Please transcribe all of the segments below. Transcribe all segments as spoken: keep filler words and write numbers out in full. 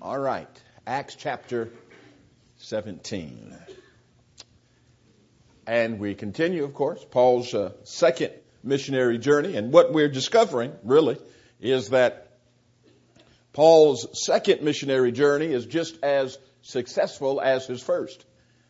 All right, Acts chapter seventeen. And we continue, of course, Paul's uh, second missionary journey. And what we're discovering, really, is that Paul's second missionary journey is just as successful as his first.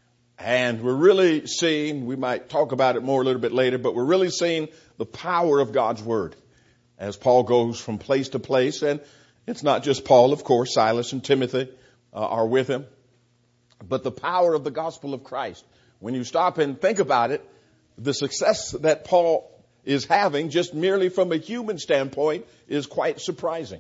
And we're really seeing, we might talk about it more a little bit later, but we're really seeing the power of God's Word as Paul goes from place to place. And it's not just Paul, of course. Silas and Timothy uh, are with him. But the power of the gospel of Christ. When you stop and think about it, the success that Paul is having, just merely from a human standpoint, is quite surprising.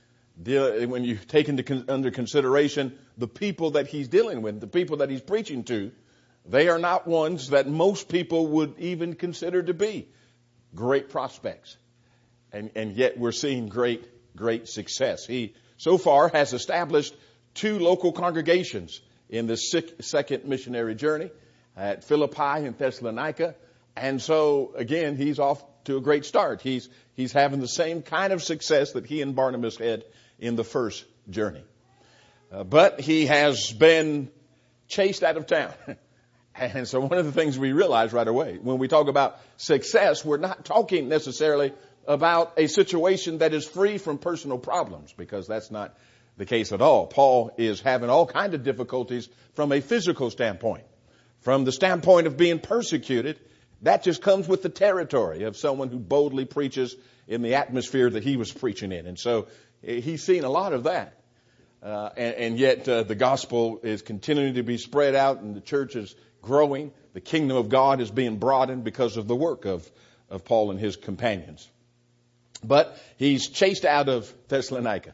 When you take into under consideration the people that he's dealing with, the people that he's preaching to, they are not ones that most people would even consider to be great prospects. And, and yet we're seeing great, great success. He so far has established two local congregations in this second missionary journey at Philippi and Thessalonica. And so, again, he's off to a great start. He's, he's having the same kind of success that he and Barnabas had in the first journey. Uh, but he has been chased out of town. And so one of the things we realize right away, when we talk about success, we're not talking necessarily about a situation that is free from personal problems, because that's not the case at all. Paul is having all kinds of difficulties from a physical standpoint. From the standpoint of being persecuted, that just comes with the territory of someone who boldly preaches in the atmosphere that he was preaching in. And so he's seen a lot of that. Uh, and, and yet uh, the gospel is continuing to be spread out, and the church is growing. The kingdom of God is being broadened because of the work of, of Paul and his companions. But he's chased out of Thessalonica.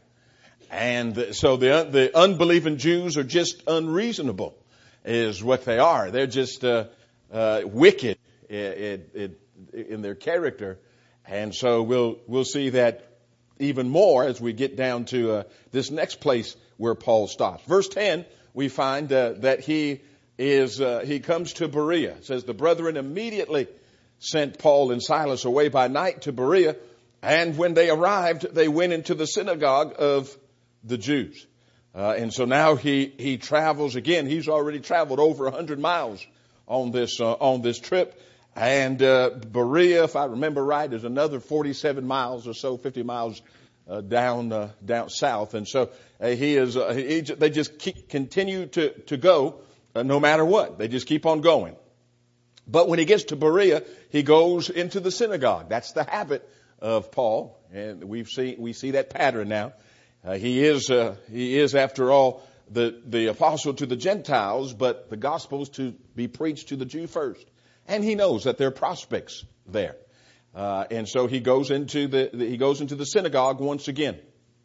And so the, the unbelieving Jews are just unreasonable, is what they are. They're just uh, uh, wicked in, in, in their character. And so we'll we'll see that even more as we get down to uh, this next place where Paul stops. Verse ten, we find uh, that he is uh, he comes to Berea. It says the brethren immediately sent Paul and Silas away by night to Berea, and when they arrived, they went into the synagogue of the Jews. Uh, and so now he he travels again. He's already traveled over a hundred miles on this uh, on this trip. And uh, Berea, if I remember right, is another forty-seven miles or so, fifty miles uh, down uh, down south. And so uh, he is. Uh, he, they just keep, continue to to go uh, no matter what. They just keep on going. But when he gets to Berea, he goes into the synagogue. That's the habit of Paul, and we've seen we see that pattern now. Uh, he is uh, he is after all the the apostle to the Gentiles, but the gospel is to be preached to the Jew first. And he knows that there are prospects there. Uh, and so he goes into the, the, he goes into the synagogue once again.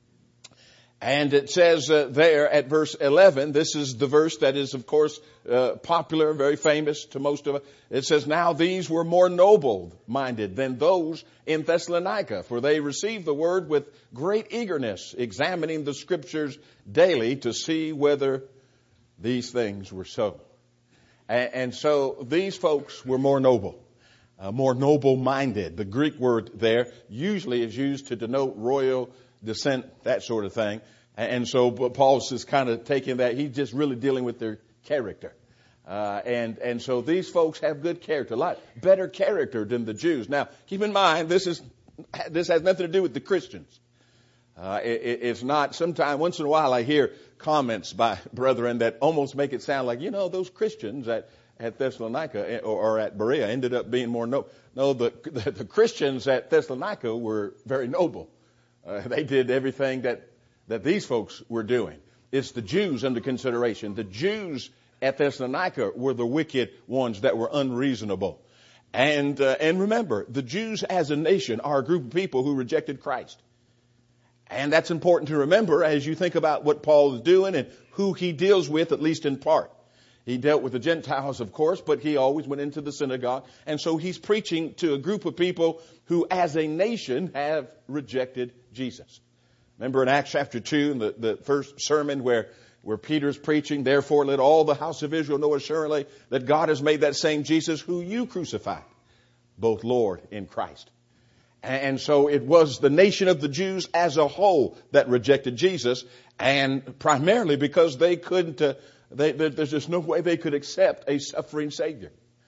And it says uh, there at verse eleven, this is the verse that is, of course, uh, popular, very famous to most of us. It says, now these were more noble-minded than those in Thessalonica, for they received the word with great eagerness, examining the scriptures daily to see whether these things were so. And so these folks were more noble, uh, more noble-minded. The Greek word there usually is used to denote royal descent, that sort of thing. And so Paul's just kind of taking that. He's just really dealing with their character. Uh, and, and so these folks have good character, a lot better character than the Jews. Now, keep in mind, this is, this has nothing to do with the Christians. Uh, it, it's not, sometime, once in a while I hear comments by brethren that almost make it sound like, you know, those Christians at, at Thessalonica or, or at Berea ended up being more noble. No, the, the, the Christians at Thessalonica were very noble. Uh, they did everything that, that these folks were doing. It's the Jews under consideration. The Jews at Thessalonica were the wicked ones that were unreasonable. And, uh, and remember, the Jews as a nation are a group of people who rejected Christ. And that's important to remember as you think about what Paul is doing and who he deals with, at least in part. He dealt with the Gentiles, of course, but he always went into the synagogue. And so he's preaching to a group of people who, as a nation, have rejected Jesus. Remember in Acts chapter two, in the, the first sermon where, where Peter's preaching, therefore let all the house of Israel know assuredly that God has made that same Jesus who you crucified, both Lord and Christ. And so it was the nation of the Jews as a whole that rejected Jesus, and primarily because they couldn't, uh, they, there's just no way they could accept a suffering Savior.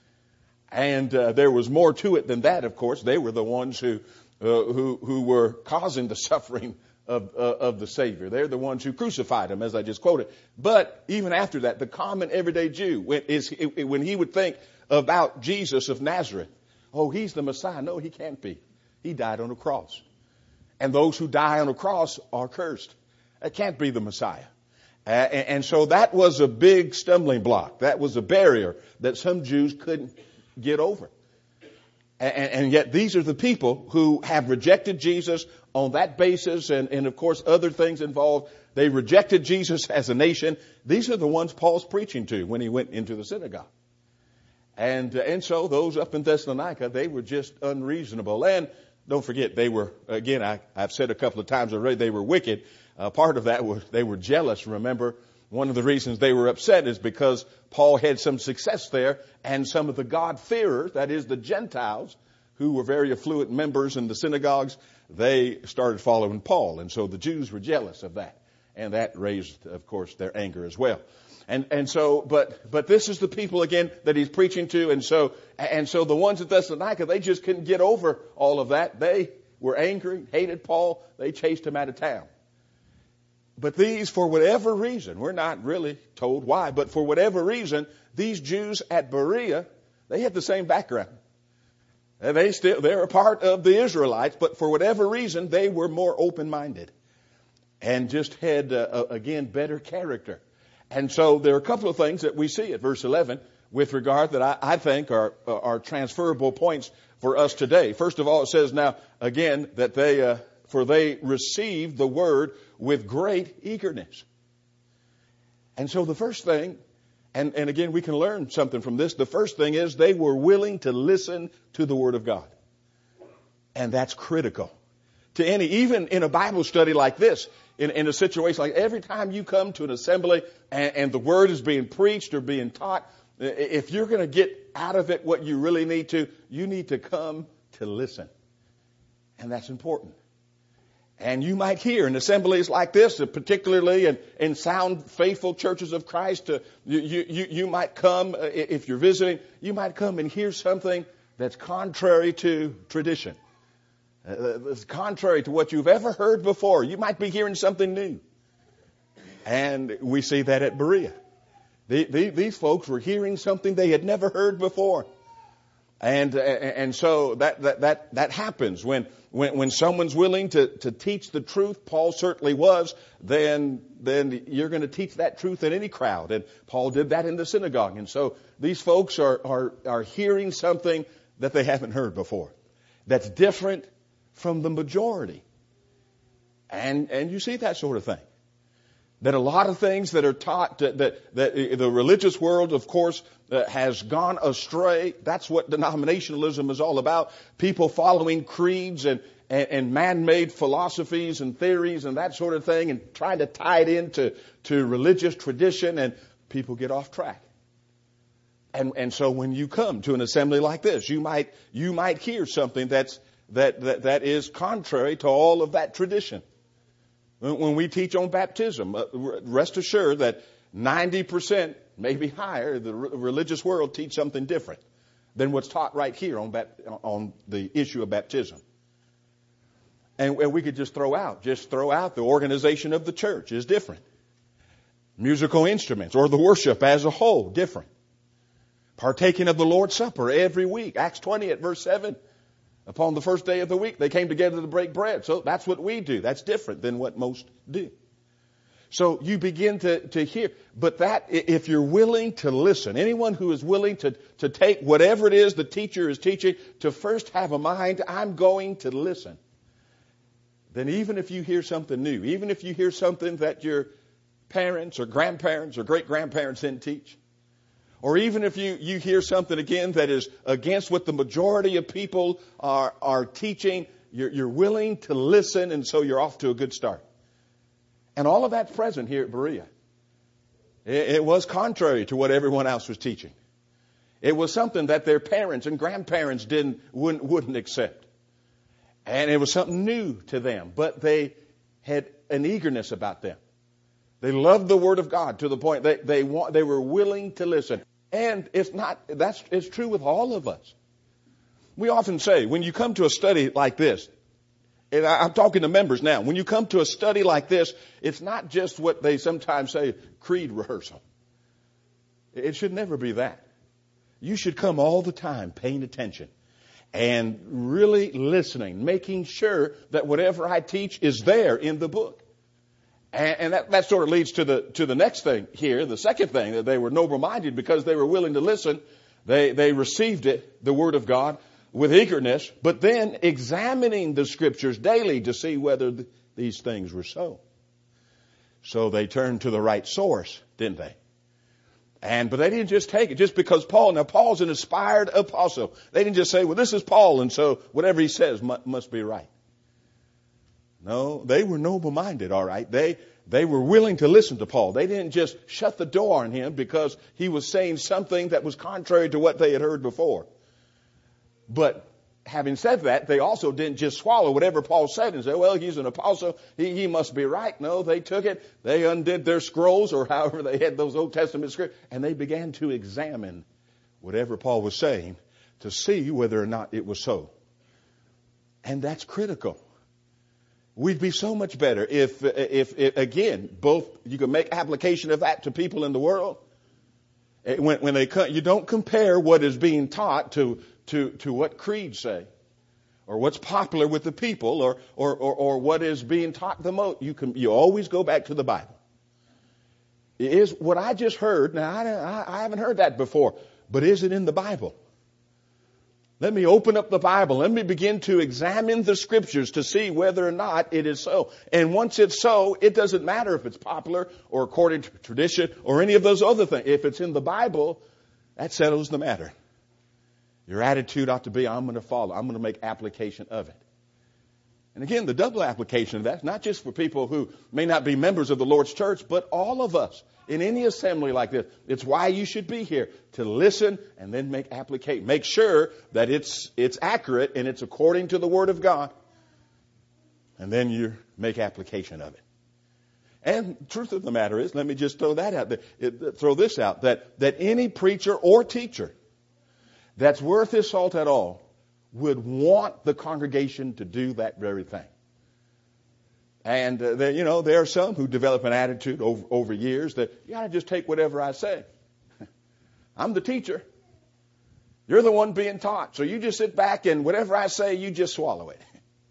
And uh, there was more to it than that, of course. They were the ones who uh, who, who were causing the suffering of, uh, of the Savior. They're the ones who crucified him, as I just quoted. But even after that, the common everyday Jew, when, is, when he would think about Jesus of Nazareth, oh, he's the Messiah. No, he can't be. He died on a cross. And those who die on a cross are cursed. That can't be the Messiah. Uh, and, and so that was a big stumbling block. That was a barrier that some Jews couldn't get over. And, and yet these are the people who have rejected Jesus on that basis, and, and of course other things involved. They rejected Jesus as a nation. These are the ones Paul's preaching to when he went into the synagogue. And, and so those up in Thessalonica, they were just unreasonable. And don't forget, they were, again, I, I've said a couple of times already, they were wicked. Uh, part of that was they were jealous. Remember, one of the reasons they were upset is because Paul had some success there, and some of the God-fearers, that is the Gentiles, who were very affluent members in the synagogues, they started following Paul. And so the Jews were jealous of that. And that raised, of course, their anger as well. And, and so, but, but this is the people again that he's preaching to. And so, and so the ones at Thessalonica, they just couldn't get over all of that. They were angry, hated Paul. They chased him out of town. But these, for whatever reason, we're not really told why, but for whatever reason, these Jews at Berea, they had the same background. They still, they're a part of the Israelites, but for whatever reason, they were more open-minded and just had, uh, again, better character. And so there are a couple of things that we see at verse eleven with regard that I, I think are, are transferable points for us today. First of all, it says now, again, that they, uh, for they received the word with great eagerness. And so the first thing, and, and again, we can learn something from this. The first thing is they were willing to listen to the word of God. And that's critical to any, even in a Bible study like this, in, in a situation like every time you come to an assembly and, and the word is being preached or being taught, if you're going to get out of it what you really need to, you need to come to listen. And that's important. And you might hear in assemblies like this, particularly in, in sound, faithful churches of Christ, uh, you, you, you might come, uh, if you're visiting, you might come and hear something that's contrary to tradition. Uh, it's contrary to what you've ever heard before. You might be hearing something new. And we see that at Berea. The, the, these folks were hearing something they had never heard before. And, and so that, that, that, that happens when, when, when someone's willing to, to teach the truth. Paul certainly was. Then, then you're going to teach that truth in any crowd. And Paul did that in the synagogue. And so these folks are, are, are hearing something that they haven't heard before. That's different from the majority. And, and you see that sort of thing. That a lot of things that are taught, that, that, that the religious world, of course, uh, has gone astray. That's what denominationalism is all about. People following creeds and, and, and man-made philosophies and theories and that sort of thing, and trying to tie it into to religious tradition, and people get off track. And, and so when you come to an assembly like this, you might, you might hear something that's, that, that, that is contrary to all of that tradition. When we teach on baptism, rest assured that ninety percent, maybe higher, the religious world teach something different than what's taught right here on, on the issue of baptism. And we could just throw out, just throw out the organization of the church is different. Musical instruments or the worship as a whole, different. Partaking of the Lord's Supper every week. Acts twenty at verse seven. Upon the first day of the week, they came together to break bread. So that's what we do. That's different than what most do. So you begin to, to hear. But that, if you're willing to listen, anyone who is willing to, to take whatever it is the teacher is teaching, to first have a mind, I'm going to listen. Then even if you hear something new, even if you hear something that your parents or grandparents or great-grandparents didn't teach, or even if you, you hear something again that is against what the majority of people are, are teaching, you're, you're willing to listen, and so you're off to a good start. And all of that's present here at Berea. It, it was contrary to what everyone else was teaching. It was something that their parents and grandparents didn't wouldn't, wouldn't accept. And it was something new to them, but they had an eagerness about them. They loved the Word of God to the point that they want, they were willing to listen. And it's not, that's, it's true with all of us. We often say, when you come to a study like this, and I, I'm talking to members now, when you come to a study like this, it's not just what they sometimes say, creed rehearsal. It should never be that. You should come all the time paying attention and really listening, making sure that whatever I teach is there in the book. And, and that, that sort of leads to the to the next thing here, the second thing, that they were noble-minded because they were willing to listen. They they received it, the Word of God, with eagerness, but then examining the Scriptures daily to see whether th- these things were so. So they turned to the right source, didn't they? And, but they didn't just take it just because Paul, now Paul's an inspired apostle. They didn't just say, well, this is Paul, and so whatever he says must, must be right. No, they were noble-minded, all right. They, they were willing to listen to Paul. They didn't just shut the door on him because he was saying something that was contrary to what they had heard before. But having said that, they also didn't just swallow whatever Paul said and say, well, he's an apostle, he, he must be right. No, they took it, they undid their scrolls or however they had those Old Testament scripts, and they began to examine whatever Paul was saying to see whether or not it was so. And that's critical. We'd be so much better if, if, if again, both, you can make application of that to people in the world. When, when they, you don't compare what is being taught to To, to what creeds say, or what's popular with the people, or, or, or, or what is being taught the most. You can, you always go back to the Bible. Is what I just heard, now I, I haven't heard that before, but is it in the Bible? Let me open up the Bible. Let me begin to examine the Scriptures to see whether or not it is so. And once it's so, it doesn't matter if it's popular or according to tradition or any of those other things. If it's in the Bible, that settles the matter. Your attitude ought to be, I'm going to follow. I'm going to make application of it. And again, the double application of that is not just for people who may not be members of the Lord's church, but all of us in any assembly like this. It's why you should be here, to listen and then make application. Make sure that it's it's accurate and it's according to the Word of God. And then you make application of it. And the truth of the matter is, let me just throw that out there, throw this out, that, that any preacher or teacher that's worth his salt at all would want the congregation to do that very thing. And, uh, there, you know, there are some who develop an attitude over, over years that you got to just take whatever I say. I'm the teacher. You're the one being taught. So you just sit back and whatever I say, you just swallow it.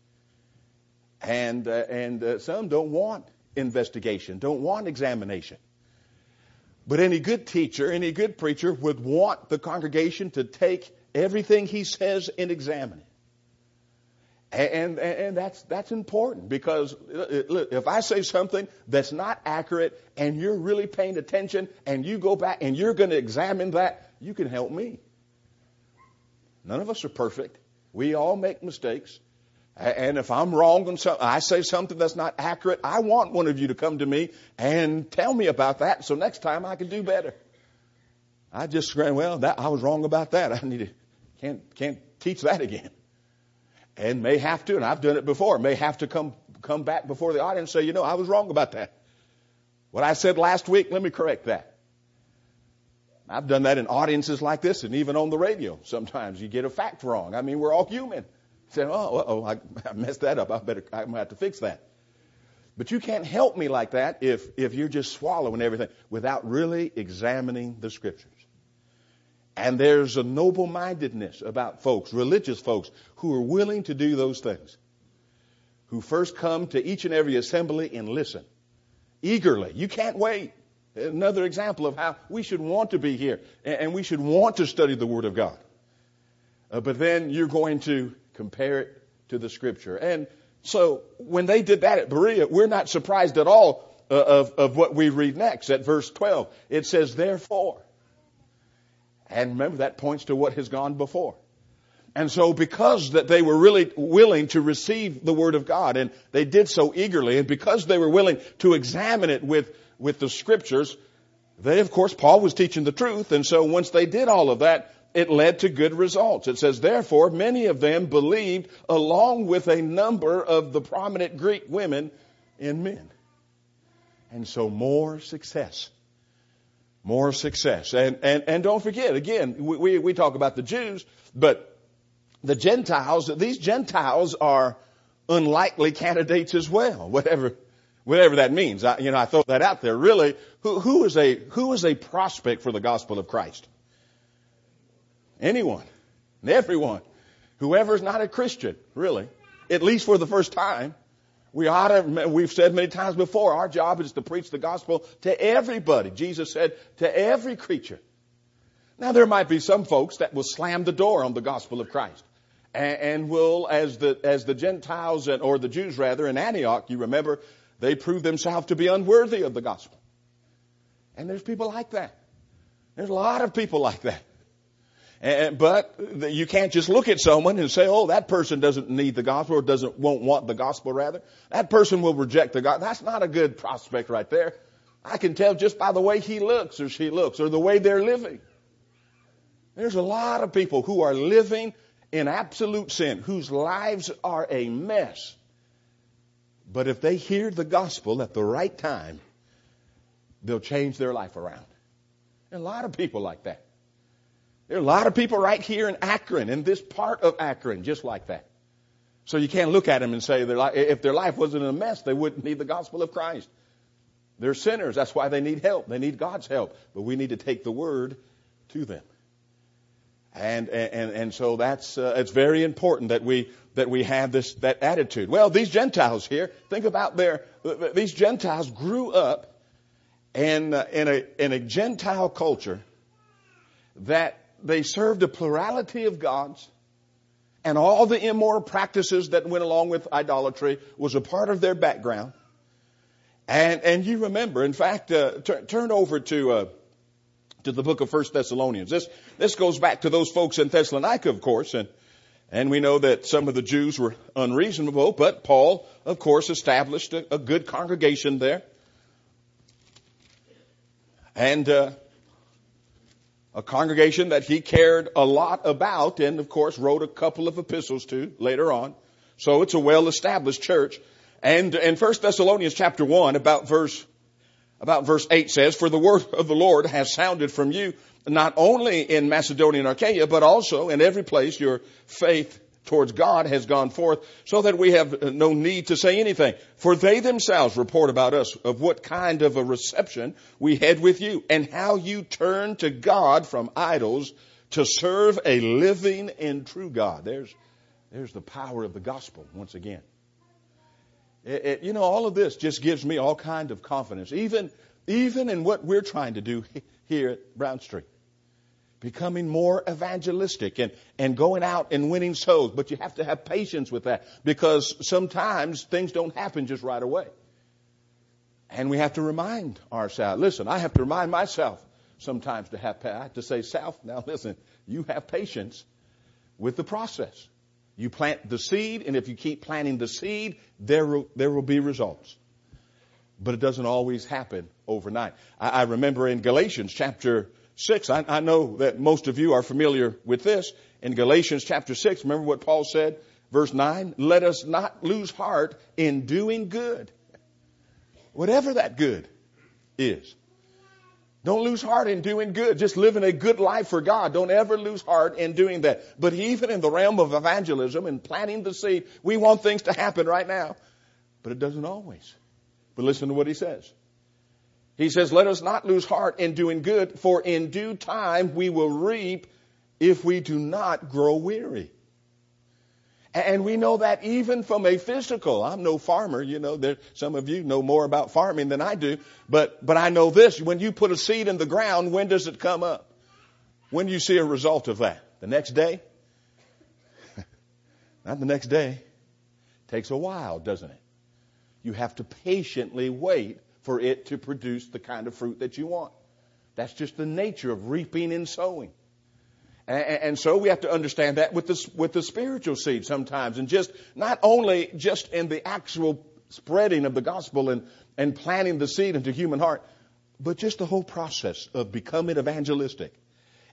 And, uh, and uh, some don't want investigation, don't want examination. But any good teacher, any good preacher would want the congregation to take everything he says and examine it. And, and, and that's, that's important because if I say something that's not accurate and you're really paying attention and you go back and you're going to examine that, you can help me. None of us are perfect. We all make mistakes. And if I'm wrong on something, I say something that's not accurate, I want one of you to come to me and tell me about that so next time I can do better. I just say, well, that, I was wrong about that. I need to, can't, can't teach that again. And may have to, and I've done it before, may have to come, come back before the audience and say, you know, I was wrong about that. What I said last week, let me correct that. I've done that in audiences like this and even on the radio. Sometimes you get a fact wrong. I mean, we're all human. Say, oh, uh-oh, I, I messed that up. I better, I'm going to have to fix that. But you can't help me like that if, if you're just swallowing everything without really examining the Scriptures. And there's a noble-mindedness about folks, religious folks, who are willing to do those things. Who first come to each and every assembly and listen. Eagerly. You can't wait. Another example of how we should want to be here. And we should want to study the Word of God. Uh, but then you're going to compare it to the Scripture. And so when they did that at Berea, we're not surprised at all uh, of, of what we read next at verse twelve. It says, therefore. And remember, that points to what has gone before. And so because that they were really willing to receive the Word of God, and they did so eagerly, and because they were willing to examine it with, with the Scriptures, they, of course, Paul was teaching the truth. And so once they did all of that, it led to good results. It says, therefore, many of them believed along with a number of the prominent Greek women and men. And so more success. More success. And, and, and don't forget, again, we, we, we talk about the Jews, but the Gentiles, these Gentiles are unlikely candidates as well, whatever, whatever that means. I, you know, I throw that out there. Really, who, who is a, who is a prospect for the gospel of Christ? Anyone and everyone, whoever is not a Christian, really, at least for the first time. We ought to, we've said many times before, our job is to preach the gospel to everybody. Jesus said, to every creature. Now, there might be some folks that will slam the door on the gospel of Christ and, and will, as the, as the Gentiles, and, or the Jews rather, in Antioch, you remember, they proved themselves to be unworthy of the gospel. And there's people like that. There's a lot of people like that. And, but you can't just look at someone and say, oh, that person doesn't need the gospel, or doesn't, won't want the gospel rather. That person will reject the gospel. That's not a good prospect right there. I can tell just by the way he looks or she looks or the way they're living. There's a lot of people who are living in absolute sin, whose lives are a mess. But if they hear the gospel at the right time, they'll change their life around. There are a lot of people like that. There are a lot of people right here in Akron, in this part of Akron, just like that. So you can't look at them and say, their life, if their life wasn't a mess, they wouldn't need the gospel of Christ. They're sinners. That's why they need help. They need God's help. But we need to take the word to them. And and and so that's uh, it's very important that we that we have this that attitude. Well, these Gentiles here, think about their these Gentiles grew up in uh, in a in a Gentile culture that they served a plurality of gods, and all the immoral practices that went along with idolatry was a part of their background. And and you remember, in fact, uh, t- turn over to uh, to the book of First Thessalonians. This this goes back to those folks in Thessalonica, of course, and and we know that some of the Jews were unreasonable, but Paul, of course, established a, a good congregation there, and uh, a congregation that he cared a lot about, and of course wrote a couple of epistles to later on. So it's a well-established church. And in First Thessalonians chapter one, about verse about verse eight says, "For the word of the Lord has sounded from you, not only in Macedonia and Achaia, but also in every place your faith towards God has gone forth, so that we have no need to say anything. For they themselves report about us of what kind of a reception we had with you, and how you turned to God from idols to serve a living and true God." There's, there's the power of the gospel once again. It, it, you know, all of this just gives me all kind of confidence, even, even in what we're trying to do here at Brown Street. Becoming more evangelistic and, and going out and winning souls. But you have to have patience with that, because sometimes things don't happen just right away. And we have to remind ourselves. Listen, I have to remind myself sometimes to have, I have to say, self, now listen, you have patience with the process. You plant the seed, and if you keep planting the seed, there will, there will be results. But it doesn't always happen overnight. I, I remember in Galatians chapter six, I, I know that most of you are familiar with this. In Galatians chapter six, remember what Paul said? Verse nine, "Let us not lose heart in doing good." Whatever that good is. Don't lose heart in doing good. Just living a good life for God. Don't ever lose heart in doing that. But even in the realm of evangelism and planting the seed, we want things to happen right now. But it doesn't always. But listen to what he says. He says, "Let us not lose heart in doing good, for in due time we will reap if we do not grow weary." And we know that even from a physical. I'm no farmer, you know, there, some of you know more about farming than I do. But, but I know this, when you put a seed in the ground, when does it come up? When do you see a result of that? The next day? Not the next day. It takes a while, doesn't it? You have to patiently wait for it to produce the kind of fruit that you want. That's just the nature of reaping and sowing. And, and so we have to understand that with the, with the spiritual seed sometimes. And just not only just in the actual spreading of the gospel and, and planting the seed into human heart, but just the whole process of becoming evangelistic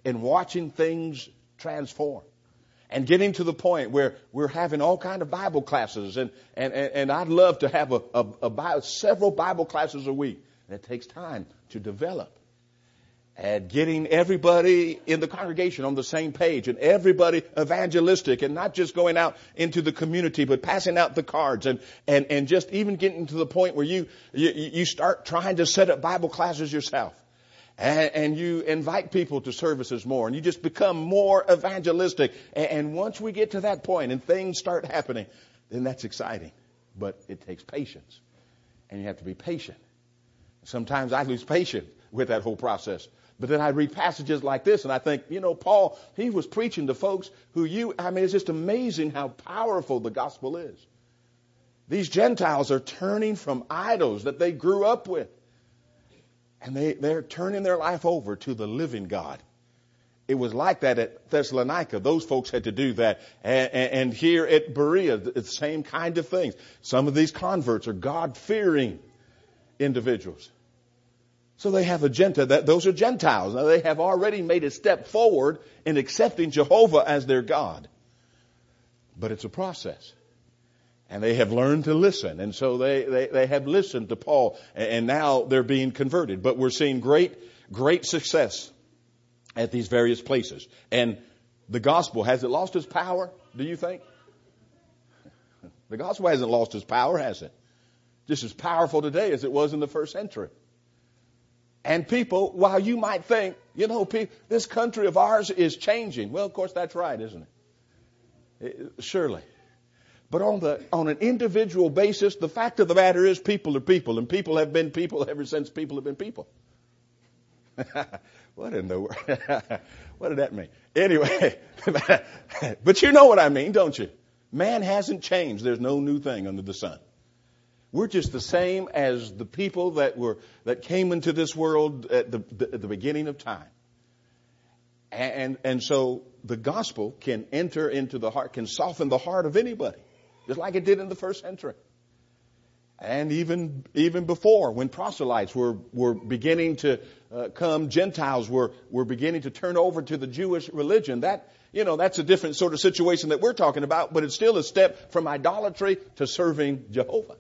and watching things transform. And getting to the point where we're having all kind of Bible classes, and and and, and I'd love to have a, a, a Bible, several Bible classes a week. And it takes time to develop. And getting everybody in the congregation on the same page, and everybody evangelistic, and not just going out into the community, but passing out the cards, and and and just even getting to the point where you you, you start trying to set up Bible classes yourself. And, and you invite people to services more, and you just become more evangelistic. And, and once we get to that point and things start happening, then that's exciting. But it takes patience, and you have to be patient. Sometimes I lose patience with that whole process. But then I read passages like this, and I think, you know, Paul, he was preaching to folks who you, I mean, it's just amazing how powerful the gospel is. These Gentiles are turning from idols that they grew up with. And they, they're turning their life over to the living God. It was like that at Thessalonica. Those folks had to do that. And, and, and here at Berea, the same kind of things. Some of these converts are God-fearing individuals. So they have a Gentile. That, those are Gentiles. Now, they have already made a step forward in accepting Jehovah as their God. But it's a process. And they have learned to listen. And so they, they, they have listened to Paul. And now they're being converted. But we're seeing great, great success at these various places. And the gospel, has it lost its power, do you think? The gospel hasn't lost its power, has it? Just as powerful today as it was in the first century. And people, while you might think, you know, people, this country of ours is changing. Well, of course, that's right, isn't it? it surely. But on the on an individual basis, the fact of the matter is people are people, and people have been people ever since people have been people. What in the world? What did that mean? Anyway, but you know what I mean, don't you? Man hasn't changed. There's no new thing under the sun. We're just the same as the people that were that came into this world at the, the, at the beginning of time. And, and and so the gospel can enter into the heart, can soften the heart of anybody. Just like it did in the first century. And even even before, when proselytes were, were beginning to uh, come, Gentiles were, were beginning to turn over to the Jewish religion. That, you know, that's a different sort of situation that we're talking about, but it's still a step from idolatry to serving Jehovah.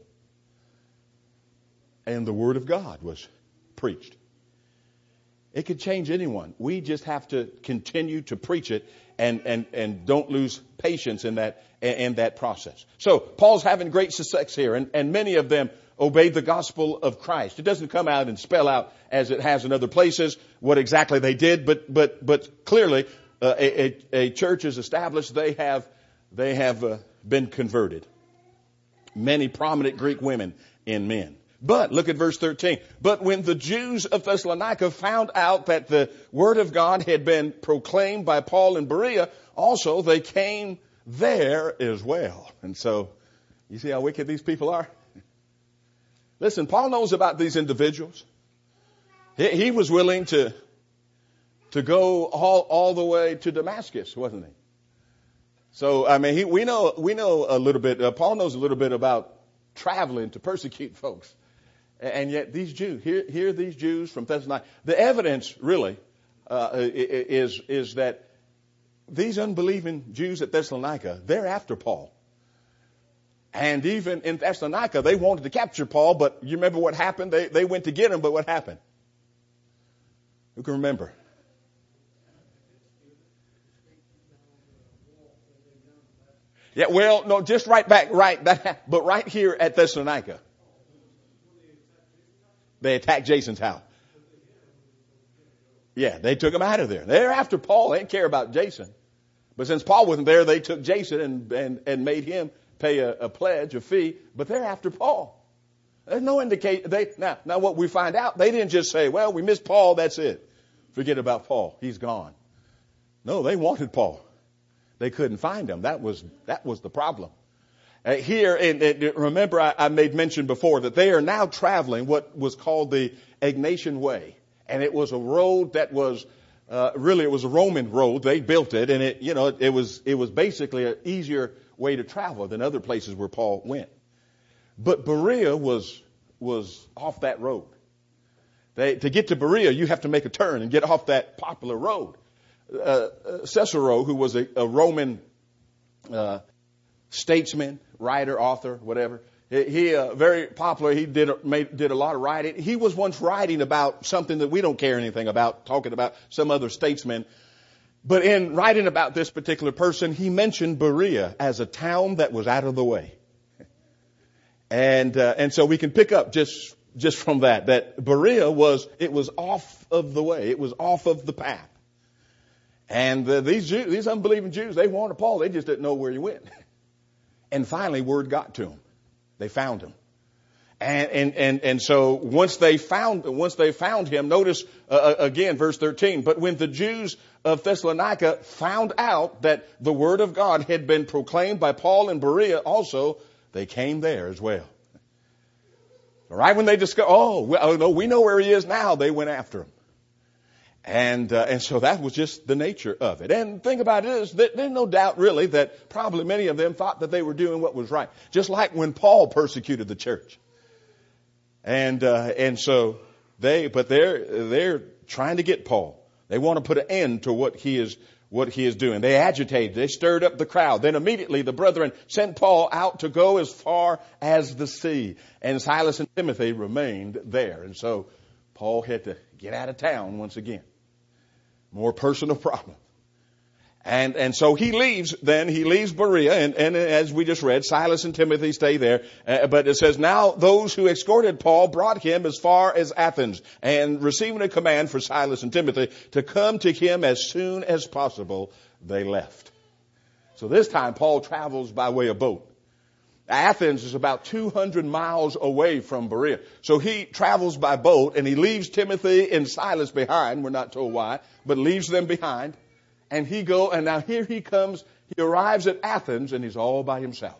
And the Word of God was preached. It could change anyone. We just have to continue to preach it and, and, and don't lose patience in that in that process. So Paul's having great success here, and, and many of them obeyed the gospel of Christ. It doesn't come out and spell out, as it has in other places, what exactly they did, but but but clearly uh, a, a, a church is established. They have they have uh, been converted. Many prominent Greek women and men. But look at verse thirteen. But when the Jews of Thessalonica found out that the word of God had been proclaimed by Paul in Berea, also they came there as well. And so, you see how wicked these people are? Listen, Paul knows about these individuals. He, he was willing to, to go all, all the way to Damascus, wasn't he? So, I mean, he, we know, we know a little bit, uh, Paul knows a little bit about traveling to persecute folks. And yet these Jews, here, here these Jews from Thessalonica, the evidence really uh, is, is that these unbelieving Jews at Thessalonica, they're after Paul. And even in Thessalonica, they wanted to capture Paul, but you remember what happened? They, they went to get him, but what happened? Who can remember? Yeah, well, no, just right back, right, that, but right here at Thessalonica. They attacked Jason's house. Yeah, they took him out of there. They're after Paul. They didn't care about Jason. But since Paul wasn't there, they took Jason and, and, and made him pay a, a pledge, a fee. But they're after Paul. There's no indication. They, now, now what we find out, they didn't just say, well, we missed Paul, that's it. Forget about Paul. He's gone. No, they wanted Paul. They couldn't find him. That was, that was the problem. Uh, here, and, and remember I, I made mention before that they are now traveling what was called the Egnatian Way. And it was a road that was, uh, really it was a Roman road. They built it, and it, you know, it was, it was basically an easier way to travel than other places where Paul went. But Berea was, was off that road. They, to get to Berea, you have to make a turn and get off that popular road. uh, Cicero, who was a, a Roman uh, statesman, writer, author, whatever. He, he uh, very popular. He did made, did a lot of writing. He was once writing about something that we don't care anything about, talking about some other statesman. But in writing about this particular person, he mentioned Berea as a town that was out of the way. And uh, and so we can pick up just just from that that Berea was it was off of the way. It was off of the path. And uh, these Jews, these unbelieving Jews, they wanted Paul. They just didn't know where he went. And finally, word got to them. They found him. And, and, and, and so once they found, once they found him, notice uh, again, verse thirteen, but when the Jews of Thessalonica found out that the word of God had been proclaimed by Paul in Berea also, they came there as well. Right when they discovered, oh, we, oh no, we know where he is now, they went after him. And, uh, and so that was just the nature of it. And the thing about it is that there's no doubt really that probably many of them thought that they were doing what was right. Just like when Paul persecuted the church. And, uh, and so they, but they're, they're trying to get Paul. They want to put an end to what he is, what he is doing. They agitated. They stirred up the crowd. Then immediately the brethren sent Paul out to go as far as the sea. And Silas and Timothy remained there. And so Paul had to get out of town once again. More personal problem. And, and so he leaves, then he leaves Berea, and, and as we just read, Silas and Timothy stay there. Uh, but it says, now those who escorted Paul brought him as far as Athens, and receiving a command for Silas and Timothy to come to him as soon as possible, they left. So this time Paul travels by way of boat. Athens is about two hundred miles away from Berea. So he travels by boat, and he leaves Timothy and Silas behind. We're not told why, but leaves them behind. And he go, and now here he comes, he arrives at Athens, and he's all by himself.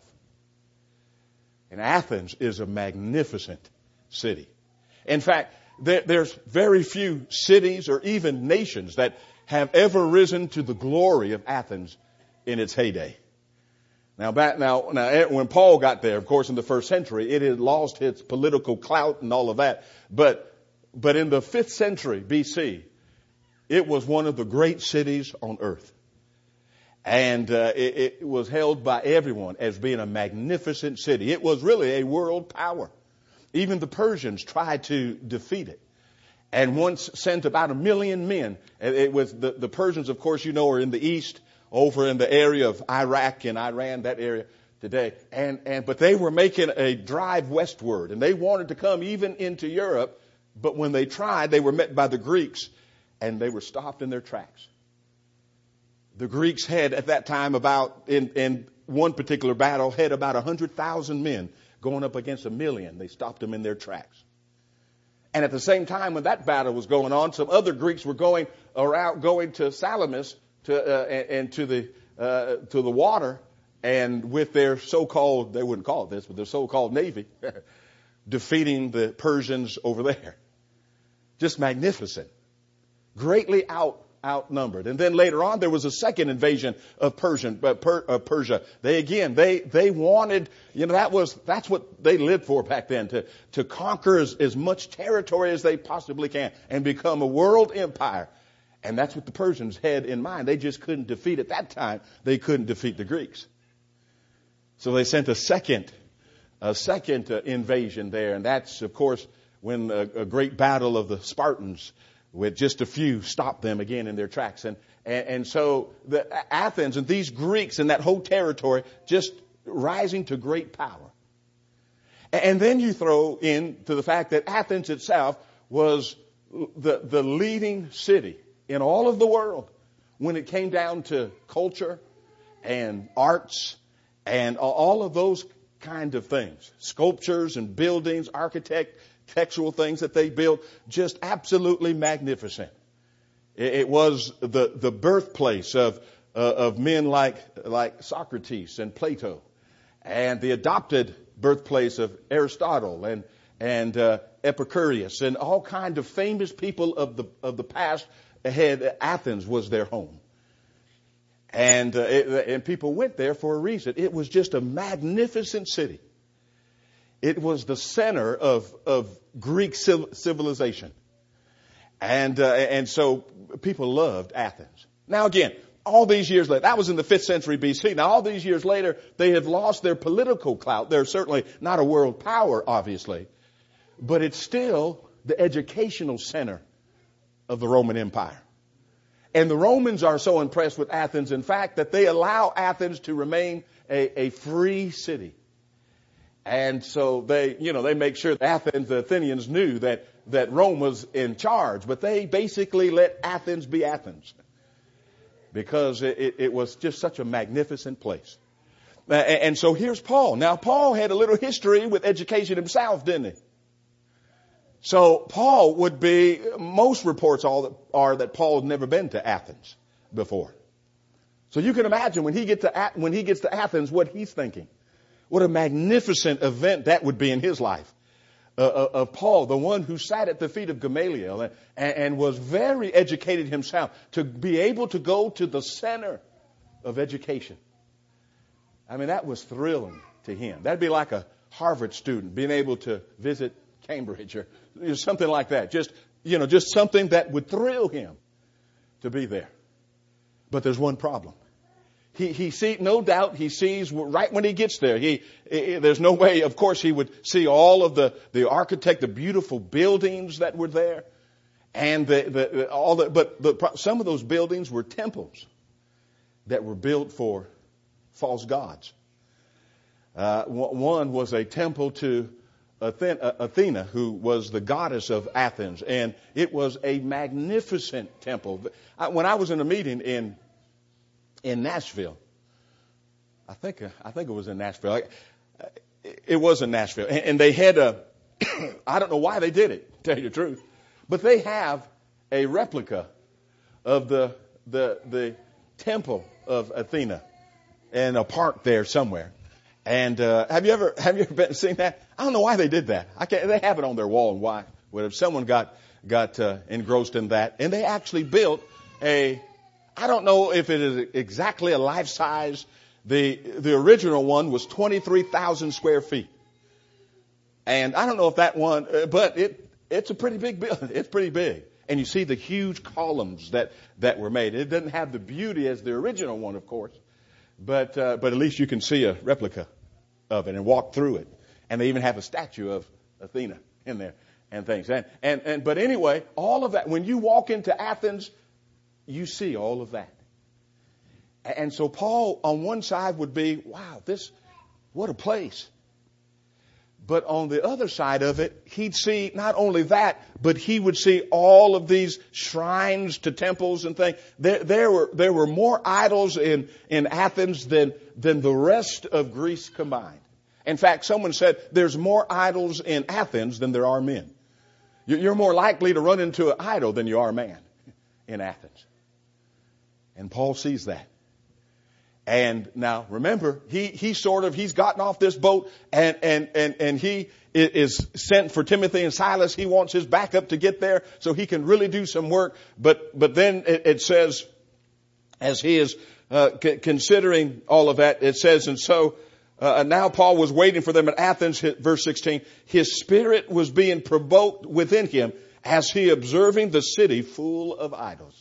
And Athens is a magnificent city. In fact, there, there's very few cities or even nations that have ever risen to the glory of Athens in its heyday. Now, back now, now, when Paul got there, of course, in the first century, it had lost its political clout and all of that. But, but in the fifth century B C, it was one of the great cities on earth. And uh, it, it was held by everyone as being a magnificent city. It was really a world power. Even the Persians tried to defeat it. And once sent about a million men. It was the, the Persians, of course, you know, are in the east, over in the area of Iraq and Iran, that area today. And, and, but they were making a drive westward, and they wanted to come even into Europe. But when they tried, they were met by the Greeks, and they were stopped in their tracks. The Greeks had at that time about, in, in one particular battle, had about one hundred thousand men going up against a million. They stopped them in their tracks. And at the same time when that battle was going on, some other Greeks were going around, going to Salamis to, uh, and, and to the, uh, to the water, and with their so-called, they wouldn't call it this, but their so-called navy, defeating the Persians over there. Just magnificent. Greatly out, outnumbered. And then later on, there was a second invasion of Persian, uh, per, uh, Persia. They again, they, they wanted, you know, that was, that's what they lived for back then, to, to conquer as, as much territory as they possibly can and become a world empire. And that's what the Persians had in mind. They just couldn't defeat, at that time, they couldn't defeat the Greeks. So they sent a second, a second uh, invasion there. And that's, of course, when a, a great battle of the Spartans with just a few stopped them again in their tracks. And, and, and so the Athens and these Greeks and that whole territory just rising to great power. And then you throw in to the fact that Athens itself was the, the leading city in all of the world when it came down to culture and arts and all of those kind of things. Sculptures and buildings, architect, textual things that they built, just absolutely magnificent. It, it was the, the birthplace of, uh, of men like, like Socrates and Plato, and the adopted birthplace of Aristotle and, and, uh, Epicurus and all kind of famous people of the, of the past had, Athens was their home. And, uh, it, and people went there for a reason. It was just a magnificent city. It was the center of, of Greek civilization. And, uh, and so people loved Athens. Now again, all these years later, that was in the fifth century B C. Now all these years later, they have lost their political clout. They're certainly not a world power, obviously. But it's still the educational center of the Roman Empire. And the Romans are so impressed with Athens, in fact, that they allow Athens to remain a, a free city. And so they, you know, they make sure that Athens, the Athenians knew that, that Rome was in charge, but they basically let Athens be Athens because it, it, it was just such a magnificent place. And, and so here's Paul. Now, Paul had a little history with education himself, didn't he? So Paul would be, most reports all that are that Paul had never been to Athens before. So you can imagine when he get to when he gets to Athens, what he's thinking. What a magnificent event that would be in his life. Uh, of Paul, the one who sat at the feet of Gamaliel and, and was very educated himself, to be able to go to the center of education. I mean, that was thrilling to him. That'd be like a Harvard student being able to visit Cambridge or something like that. Just, you know, just something that would thrill him to be there. But there's one problem. He, he see, no doubt he sees right when he gets there. He, he, there's no way, of course, he would see all of the, the architect, the beautiful buildings that were there. And the, the, all the, but the, some of those buildings were temples that were built for false gods. Uh, one was a temple to Athena, who was the goddess of Athens. And it was a magnificent temple. When I was in a meeting in in Nashville, I think I think it was in Nashville. It was in Nashville, and they had a. I don't know why they did it, to tell you the truth, but they have a replica of the the the temple of Athena in a park there somewhere. And uh, have you ever have you ever been seen that? I don't know why they did that. I can't, they have it on their wall, and why? Well, if someone got got uh, engrossed in that, and they actually built a. I don't know if it is exactly a life size. The the original one was twenty-three thousand square feet, and I don't know if that one, uh, but it it's a pretty big building. It's pretty big, and you see the huge columns that that were made. It doesn't have the beauty as the original one, of course. But uh, but at least you can see a replica of it and walk through it. And they even have a statue of Athena in there and things. And, and, and but anyway, all of that, when you walk into Athens, you see all of that. And so Paul on one side would be, wow, this, what a place. But on the other side of it, he'd see not only that, but he would see all of these shrines to temples and things. There, there were there were more idols in, in Athens than than the rest of Greece combined. In fact, someone said there's more idols in Athens than there are men. You're more likely to run into an idol than you are a man in Athens. And Paul sees that. And now remember, he, he sort of, he's gotten off this boat and, and, and, and he is sent for Timothy and Silas. He wants his backup to get there so he can really do some work. But, but then it, it says, as he is uh, c- considering all of that, it says, and so uh, now Paul was waiting for them at Athens, verse sixteen. His spirit was being provoked within him as he observing the city full of idols.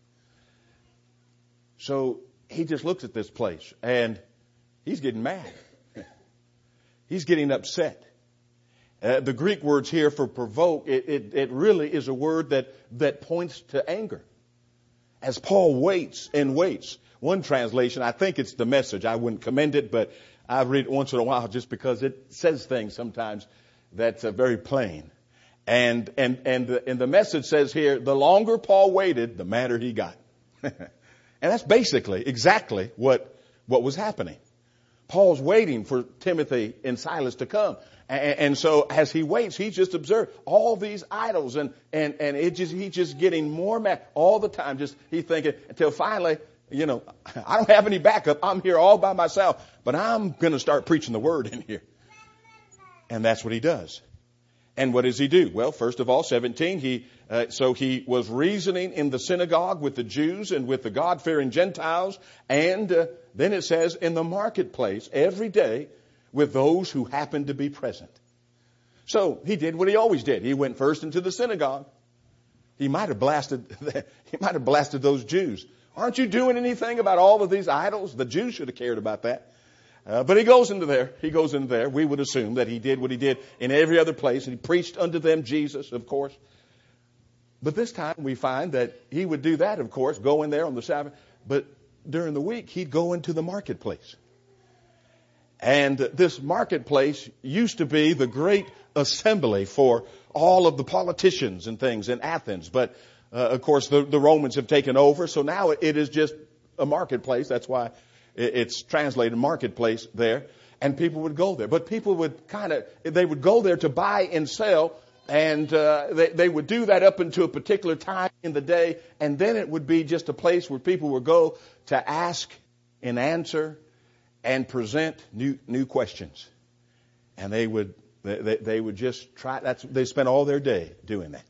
So, he just looks at this place and he's getting mad. He's getting upset. Uh, the Greek words here for provoke, it, it, it really is a word that, that points to anger. As Paul waits and waits. One translation, I think it's the Message. I wouldn't commend it, but I read it once in a while just because it says things sometimes that's uh, very plain. And, and, and, the, and the Message says here, the longer Paul waited, the madder he got. And that's basically exactly what, what was happening. Paul's waiting for Timothy and Silas to come. And, and so as he waits, he just observed all these idols and, and, and it just, he's just getting more mad all the time. Just, he's thinking until finally, you know, I don't have any backup. I'm here all by myself, but I'm going to start preaching the word in here. And that's what he does. And what does he do? Well, first of all, seventeen, he, uh, so he was reasoning in the synagogue with the Jews and with the God-fearing Gentiles. And uh, then it says in the marketplace every day with those who happened to be present. So he did what he always did. He went first into the synagogue. He might have blasted, he might have blasted those Jews Aren't you doing anything about all of these idols? The Jews should have cared about that. Uh, but he goes into there. He goes into there. We would assume that he did what he did in every other place. And he preached unto them Jesus, of course. But this time we find that he would do that, of course, go in there on the Sabbath. But during the week, he'd go into the marketplace. And this marketplace used to be the great assembly for all of the politicians and things in Athens. But, uh, of course, the, the Romans have taken over. So now it is just a marketplace. That's why it's translated marketplace there. And people would go there. But people would kind of, they would go there to buy and sell. And uh, they, they would do that up into a particular time in the day. And then it would be just a place where people would go to ask and answer and present new new questions. And they would they, they would just try. That's they spent all their day doing that.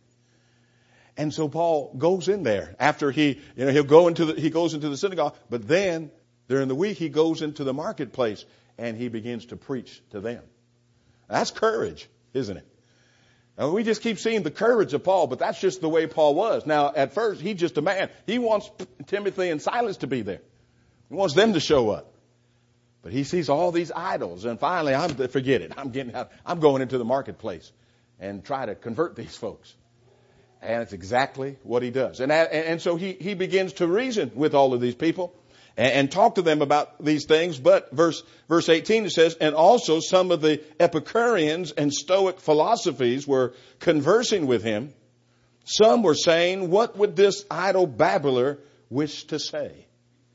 And so Paul goes in there after he you know he'll go into the, he goes into the synagogue, but then during the week he goes into the marketplace and he begins to preach to them. That's courage, isn't it? Now, we just keep seeing the courage of Paul, but that's just the way Paul was. Now, at first, he's just a man. He wants Timothy and Silas to be there. He wants them to show up. But he sees all these idols, and finally, I'm forget it. I'm getting out. I'm going into the marketplace and try to convert these folks. And it's exactly what he does. And and so he he begins to reason with all of these people and, and talk to them about these things. But verse verse eighteen it says, and also some of the Epicureans and Stoic philosophies were conversing with him. Some were saying, what would this idle babbler wish to say?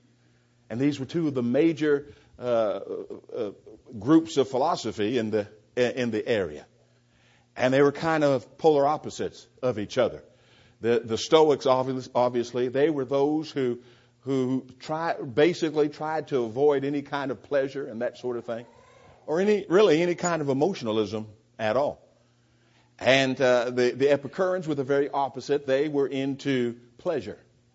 And these were two of the major Uh, uh, groups of philosophy in the in the area, and they were kind of polar opposites of each other. The the Stoics, obviously, they were those who who try basically tried to avoid any kind of pleasure and that sort of thing, or any really any kind of emotionalism at all. And uh, the the Epicureans were the very opposite. They were into pleasure.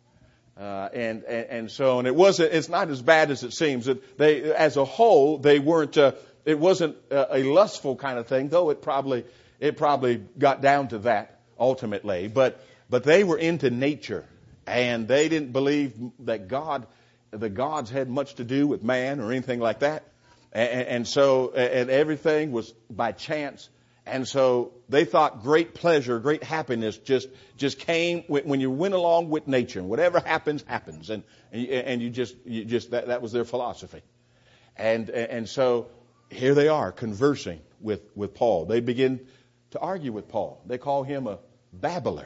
Uh, and, and, and so, and it wasn't, it's not as bad as it seems. It, they, as a whole, they weren't, uh, it wasn't a, a lustful kind of thing, though it probably, it probably got down to that ultimately. But, but they were into nature, and they didn't believe that God, the gods had much to do with man or anything like that. And, and so, and everything was by chance. And so they thought great pleasure, great happiness just just came when you went along with nature. And whatever happens, happens. And and you just you just that, that was their philosophy. And and so here they are conversing with, with Paul. They begin to argue with Paul. They call him a babbler.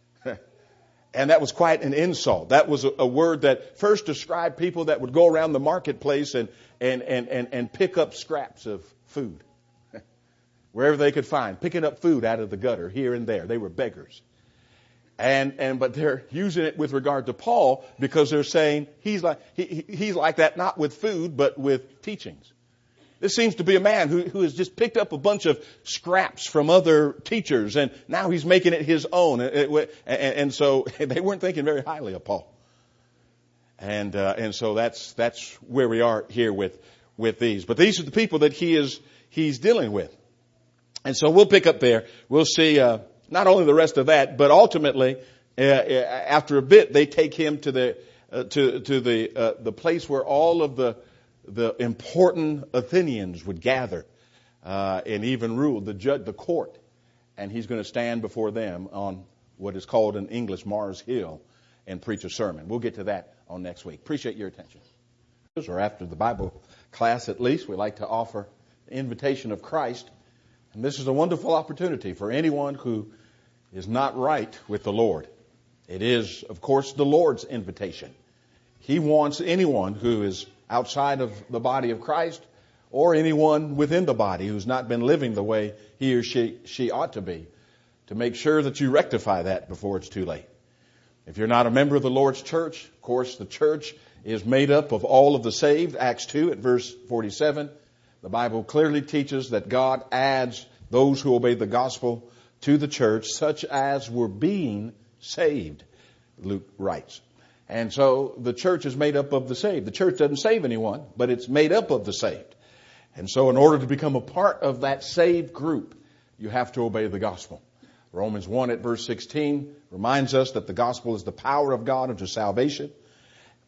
And that was quite an insult. That was a, a word that first described people that would go around the marketplace and and and and, and pick up scraps of food. Wherever they could find, picking up food out of the gutter here and there. They were beggars. And, and, but they're using it with regard to Paul because they're saying he's like, he, he's like that, not with food, but with teachings. This seems to be a man who, who has just picked up a bunch of scraps from other teachers and now he's making it his own. And, and, and so they weren't thinking very highly of Paul. And, uh, and so that's, that's where we are here with, with these. But these are the people that he is, he's dealing with. And so we'll pick up there. We'll see uh, not only the rest of that, but ultimately, uh, after a bit, they take him to the uh, to to the uh, the place where all of the the important Athenians would gather uh, and even rule the judge, the court, and he's going to stand before them on what is called in English Mars Hill and preach a sermon. We'll get to that on next week. Appreciate your attention. Or after the Bible class, at least, we like to offer the invitation of Christ. And this is a wonderful opportunity for anyone who is not right with the Lord. It is, of course, the Lord's invitation. He wants anyone who is outside of the body of Christ or anyone within the body who's not been living the way he or she, she ought to be, to make sure that you rectify that before it's too late. If you're not a member of the Lord's church, of course, the church is made up of all of the saved. Acts two at verse forty-seven. The Bible clearly teaches that God adds those who obey the gospel to the church, such as were being saved, Luke writes. And so the church is made up of the saved. The church doesn't save anyone, but it's made up of the saved. And so in order to become a part of that saved group, you have to obey the gospel. Romans one at verse sixteen reminds us that the gospel is the power of God unto salvation.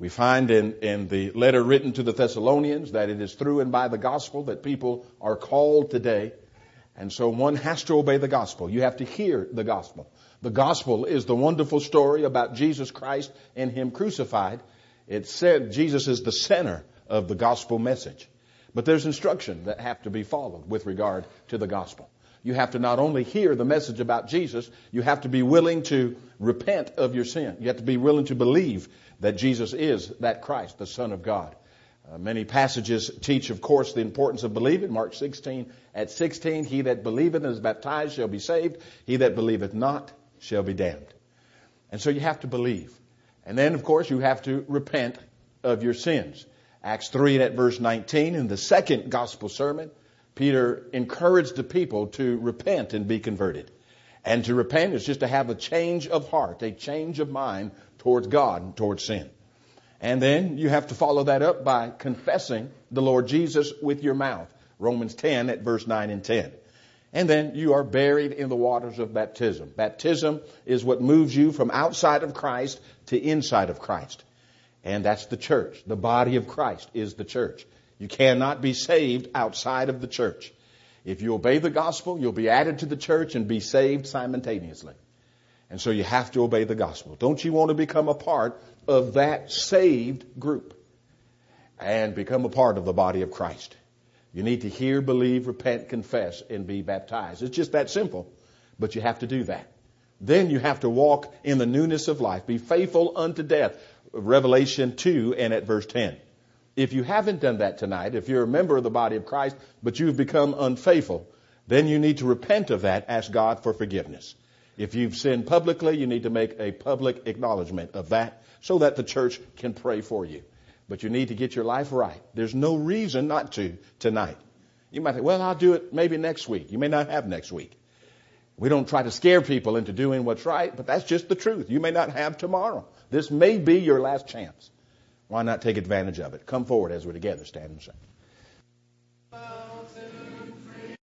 We find in, in the letter written to the Thessalonians that it is through and by the gospel that people are called today. And so one has to obey the gospel. You have to hear the gospel. The gospel is the wonderful story about Jesus Christ and Him crucified. It said Jesus is the center of the gospel message. But there's instruction that have to be followed with regard to the gospel. You have to not only hear the message about Jesus, you have to be willing to repent of your sin. You have to be willing to believe that Jesus is that Christ, the Son of God. Uh, many passages teach, of course, the importance of believing. Mark sixteen, at sixteen, he that believeth and is baptized shall be saved. He that believeth not shall be damned. And so you have to believe. And then, of course, you have to repent of your sins. Acts three and at verse nineteen, in the second gospel sermon, Peter encouraged the people to repent and be converted. And to repent is just to have a change of heart, a change of mind towards God and towards sin. And then you have to follow that up by confessing the Lord Jesus with your mouth. Romans ten at verse nine and ten. And then you are buried in the waters of baptism. Baptism is what moves you from outside of Christ to inside of Christ. And that's the church. The body of Christ is the church. You cannot be saved outside of the church. If you obey the gospel, you'll be added to the church and be saved simultaneously. And so you have to obey the gospel. Don't you want to become a part of that saved group and become a part of the body of Christ? You need to hear, believe, repent, confess, and be baptized. It's just that simple, but you have to do that. Then you have to walk in the newness of life. Be faithful unto death. Revelation two and at verse ten. If you haven't done that tonight, if you're a member of the body of Christ, but you've become unfaithful, then you need to repent of that, ask God for forgiveness. If you've sinned publicly, you need to make a public acknowledgement of that so that the church can pray for you. But you need to get your life right. There's no reason not to tonight. You might think, well, I'll do it maybe next week. You may not have next week. We don't try to scare people into doing what's right, but that's just the truth. You may not have tomorrow. This may be your last chance. Why not take advantage of it? Come forward as we're together, stand and sing.